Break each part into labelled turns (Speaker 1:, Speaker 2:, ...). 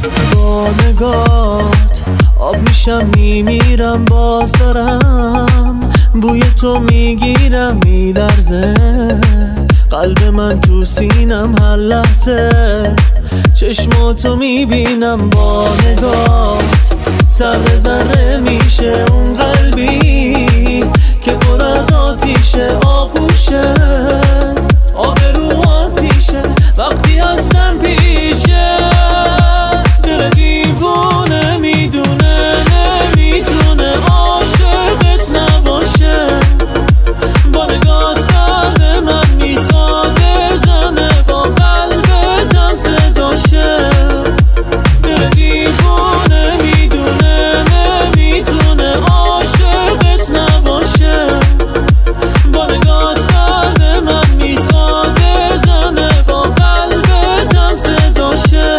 Speaker 1: با نگات آب میشم میمیرم، باز دارم بوی تو میگیرم، میلرزه قلب من تو سینم هر لحظه، چشماتو میبینم. با نگات ذره ذره میشه اون قلبی که پر از آتیشه، آغوشت آب رو آتیشه وقتی هستم پیشه. دل دیوونه میدونه نمیتونه عاشقت نباشه، با نگات قلب من میخواد بزنه، با قلبتم صداشه. دل دیوونه میدونه نمیتونه عاشقت نباشه، با نگات قلب من میخواد بزنه، با قلبتم صداشه.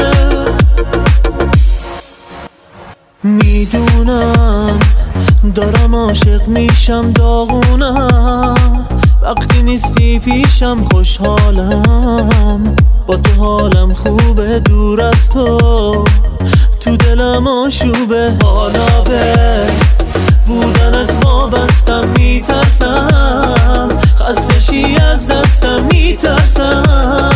Speaker 1: میدونم دارم عاشق میشم، داغونم وقتی نیستی پیشم، خوشحالم با تو حالم خوبه، دور از تو دلم آشوبه. حالا به بودنت وابستم، میترسم خسته شی از دستم، میترسم